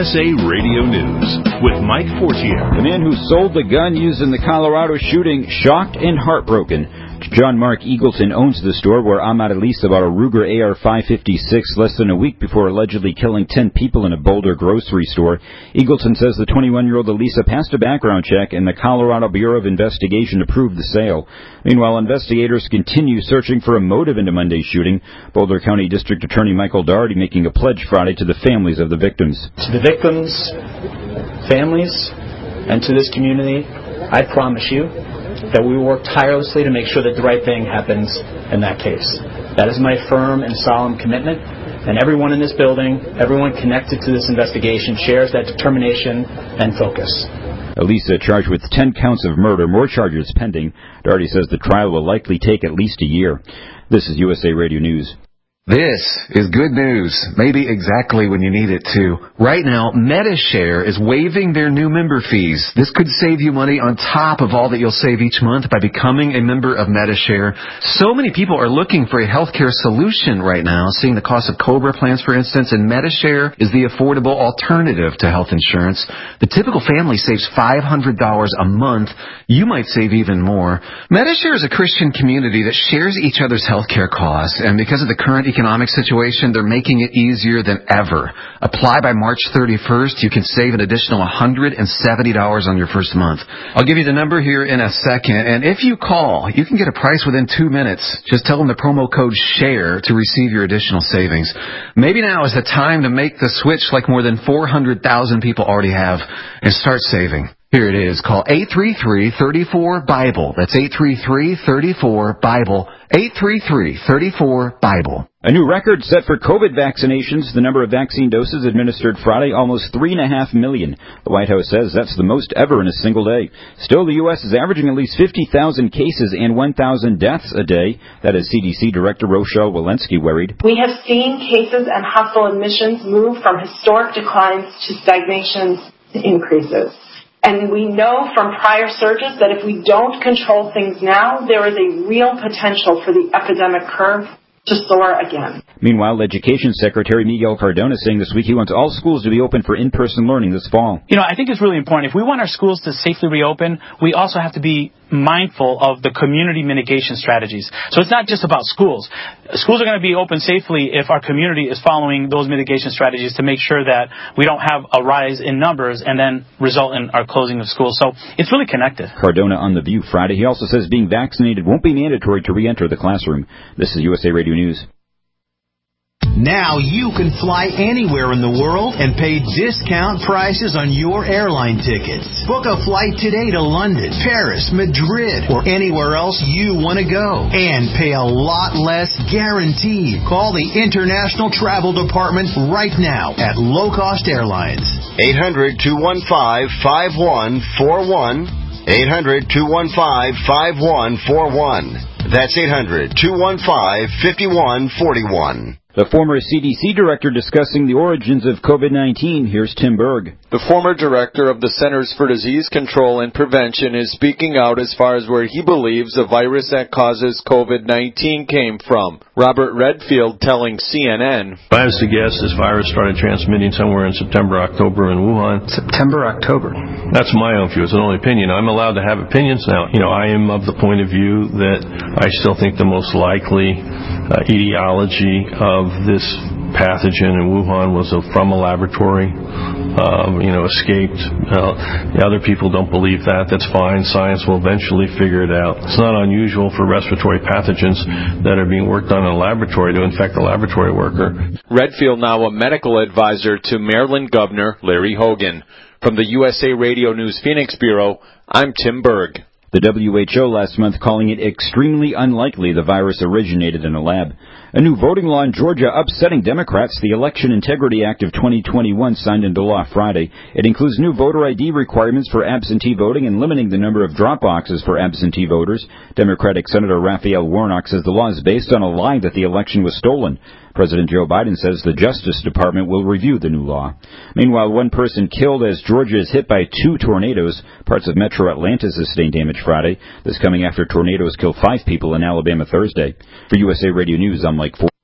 USA Radio News with Mike Fortier. The man who sold the gun used in the Colorado shooting, shocked and heartbroken. John Mark Eagleton owns the store where Ahmad Alisa bought a Ruger AR-556 less than a week before allegedly killing 10 people in a Boulder grocery store. Eagleton says the 21-year-old Alisa passed a background check and the Colorado Bureau of Investigation approved the sale. Meanwhile, investigators continue searching for a motive in the Monday shooting. Boulder County District Attorney Michael Daugherty making a pledge Friday to the families of the victims. To the victims, families, and to this community, I promise you that we will work tirelessly to make sure that the right thing happens in that case. That is my firm and solemn commitment, and everyone in this building, everyone connected to this investigation shares that determination and focus. Alisa charged with 10 counts of murder, more charges pending. Daugherty says the trial will likely take at least a year. This is USA Radio News. This is good news, maybe exactly when you need it to. Right now, Medi-Share is waiving their new member fees. This could save you money on top of all that you'll save each month by becoming a member of Medi-Share. So many people are looking for a healthcare solution right now, seeing the cost of COBRA plans, for instance, and Medi-Share is the affordable alternative to health insurance. The typical family saves $500 a month. You might save even more. Medi-Share is a Christian community that shares each other's healthcare costs, and because of the current economic situation, they're making it easier than ever. Apply by March 31st. You can save an additional $170 on your first month. I'll give you the number here in a second, and if you call, you can get a price within 2 minutes. Just tell them the promo code SHARE to receive your additional savings. Maybe now is the time to make the switch like more than 400,000 people already have and start saving. Here it is. Call 833-34-BIBLE. That's 833-34-BIBLE. 833-34-BIBLE. A new record set for COVID vaccinations. The number of vaccine doses administered Friday, almost 3.5 million. The White House says that's the most ever in a single day. Still, the U.S. is averaging at least 50,000 cases and 1,000 deaths a day. That is CDC Director Rochelle Walensky worried. We have seen cases and hospital admissions move from historic declines to stagnations to increases. And we know from prior surges that if we don't control things now, there is a real potential for the epidemic curve to soar again. Meanwhile, Education Secretary Miguel Cardona saying this week he wants all schools to be open for in-person learning this fall. I think it's really important. If we want our schools to safely reopen, we also have to be mindful of the community mitigation strategies. So it's not just about schools. Schools are going to be open safely if our community is following those mitigation strategies to make sure that we don't have a rise in numbers and then result in our closing of schools. So it's really connected. Cardona on The View Friday. He also says being vaccinated won't be mandatory to re-enter the classroom. This is USA Radio News. Now you can fly anywhere in the world and pay discount prices on your airline tickets. Book a flight today to London, Paris, Madrid, or anywhere else you want to go. And pay a lot less guaranteed. Call the International Travel Department right now at Low Cost Airlines. 800-215-5141. 800-215-5141. That's 800-215-5141. The former CDC director discussing the origins of COVID-19. Here's Tim Berg. The former director of the Centers for Disease Control and Prevention is speaking out as far as where he believes the virus that causes COVID-19 came from. Robert Redfield telling CNN. If I was to guess, this virus started transmitting somewhere in September, October in Wuhan. September, October. That's my own view. It's an only opinion. I'm allowed to have opinions now. I am of the point of view that I still think the most likely etiology of this pathogen in Wuhan was from a laboratory, escaped. The other people don't believe that. That's fine. Science will eventually figure it out. It's not unusual for respiratory pathogens that are being worked on in a laboratory to infect a laboratory worker. Redfield now a medical advisor to Maryland Governor Larry Hogan. From the USA Radio News Phoenix Bureau, I'm Tim Berg. The WHO last month calling it extremely unlikely the virus originated in a lab. A new voting law in Georgia upsetting Democrats, the Election Integrity Act of 2021 signed into law Friday. It includes new voter ID requirements for absentee voting and limiting the number of drop boxes for absentee voters. Democratic Senator Raphael Warnock says the law is based on a lie that the election was stolen. President Joe Biden says the Justice Department will review the new law. Meanwhile, one person killed as Georgia is hit by 2 tornadoes. Parts of metro Atlanta sustained damage Friday. This coming after tornadoes killed 5 people in Alabama Thursday. For USA Radio News, I'm Mike Ford.